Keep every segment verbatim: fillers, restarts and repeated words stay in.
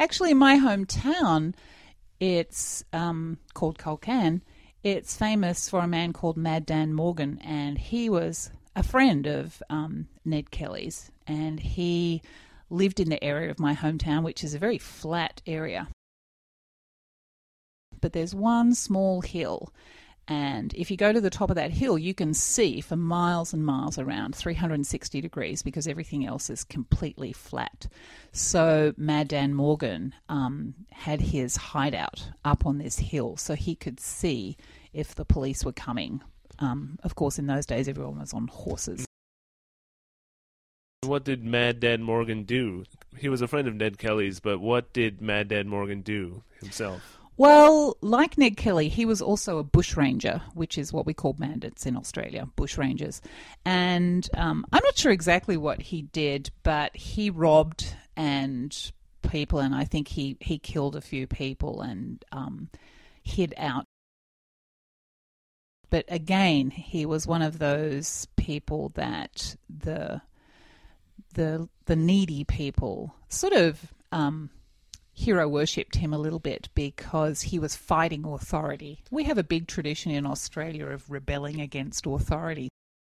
Actually, in my hometown, it's um, called Culcairn. It's famous for a man called Mad Dan Morgan, and he was a friend of um, Ned Kelly's, and he lived in the area of my hometown, which is a very flat area. But there's one small hill, and if you go to the top of that hill, you can see for miles and miles around, three hundred sixty degrees, because everything else is completely flat. So Mad Dan Morgan um, had his hideout up on this hill, so he could see if the police were coming. Um, of course, in those days, everyone was on horses. What did Mad Dan Morgan do? He was a friend of Ned Kelly's, but what did Mad Dan Morgan do himself? Well, like Ned Kelly, he was also a bushranger, which is what we call bandits in Australia, bushrangers. And um, I'm not sure exactly what he did, but he robbed and people, and I think he, he killed a few people and um, hid out. But again, he was one of those people that the the the needy people sort of um, hero worshipped him a little bit because he was fighting authority. We have a big tradition in Australia of rebelling against authority.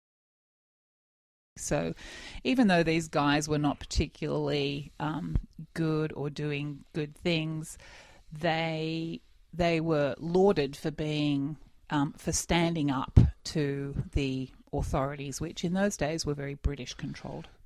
So even though these guys were not particularly um, good or doing good things, they they were lauded for being um, for standing up to the authorities, which in those days were very British controlled.